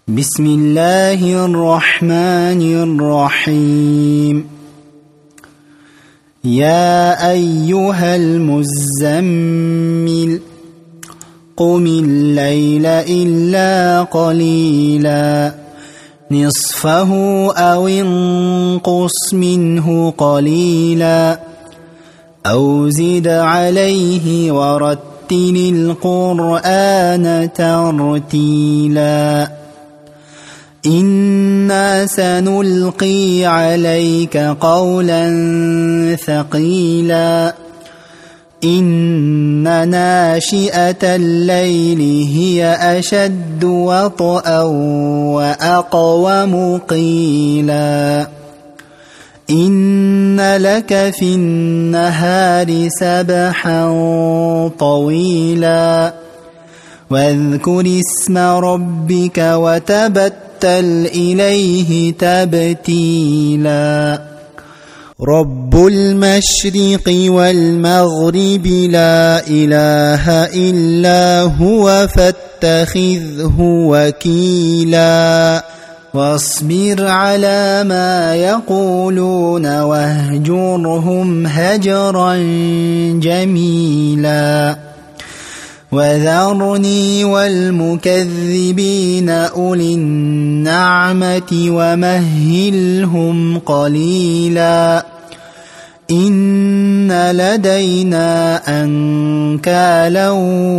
بسم الله الرحمن الرحيم. يا أيها المزمل قم الليل إلا قليلا نصفه أو انقص منه قليلا أو زد عليه ورتل القرآن ترتيلا إنا سنلقي عليك قولا ثقيلا إن ناشئة الليل هي أشد وطئا وأقوم قيلا إن لك في النهار سبحا طويلا واذكر اسم ربك وتبتل إليه تبتيلا رب المشرق والمغرب لا إله إلا هو فاتخذه وكيلا واصبر على ما يقولون واهجرهم هجرا جميلا وذرني والمكذبين أولي النعمة ومهلهم قليلا إن لدينا أنكالا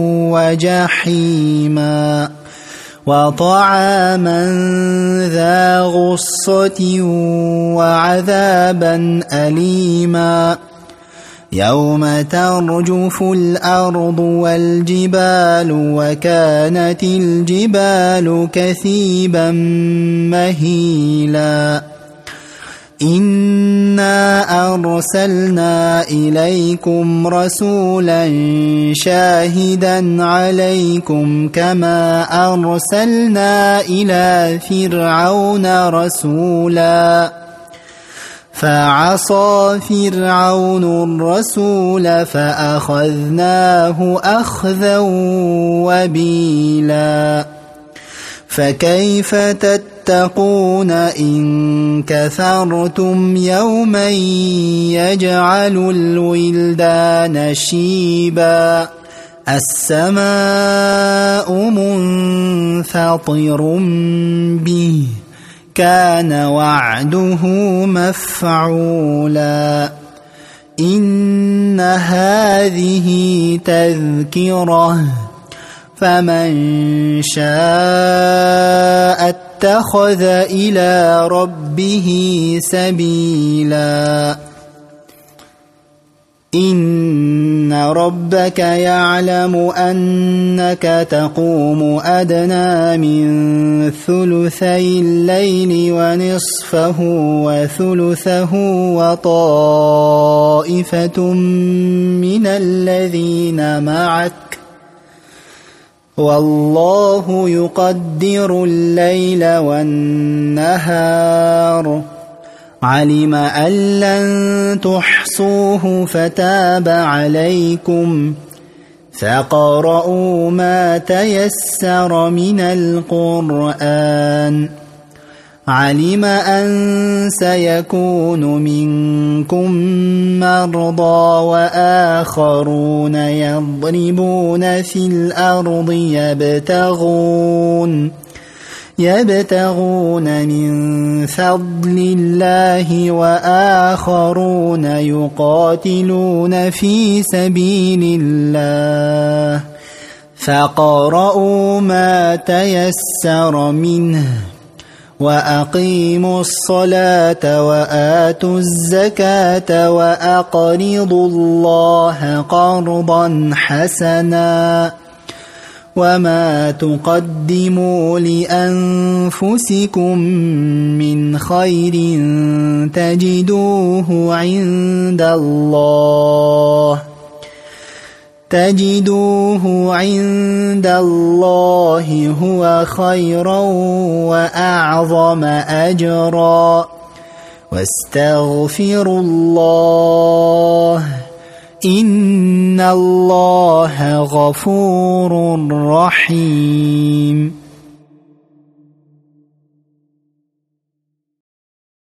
وجحيما وطعاما ذا غصة وعذابا أليما يوم ترجف الأرض والجبال وكانت الجبال كثيبا مهيلا إنا أرسلنا إليكم رسولا شاهدا عليكم كما أرسلنا إلى فرعون رسولا فعصى فرعون الرسول فأخذناه أخذا وبيلا فكيف تتقون إن كفرتم يوما يجعل الولدان شيبا السماء منفطر به كان وعده مفعولا إن هذه تذكرة فمن شاء اتخذ إلى ربه سبيلا إن ربك يعلم أنك تقوم أدنى من ثلثي الليل ونصفه وثلثه وطائفة من الذين معك والله يقدر الليل والنهار علم أن لن تحصوه فتاب عليكم فاقرؤوا ما تيسر من القرآن علم أن سيكون منكم مرضى وآخرون يضربون في الأرض يبتغون من فضل الله وآخرون يقاتلون في سبيل الله فاقرؤوا ما تيسر منه وأقيموا الصلاة وآتوا الزكاة وأقرضوا الله قرضا حسنا وما تقدموا لأنفسكم من خير تجدوه عند الله هو خيرا وأعظم أجرا واستغفروا الله إن الله غفور رحيم.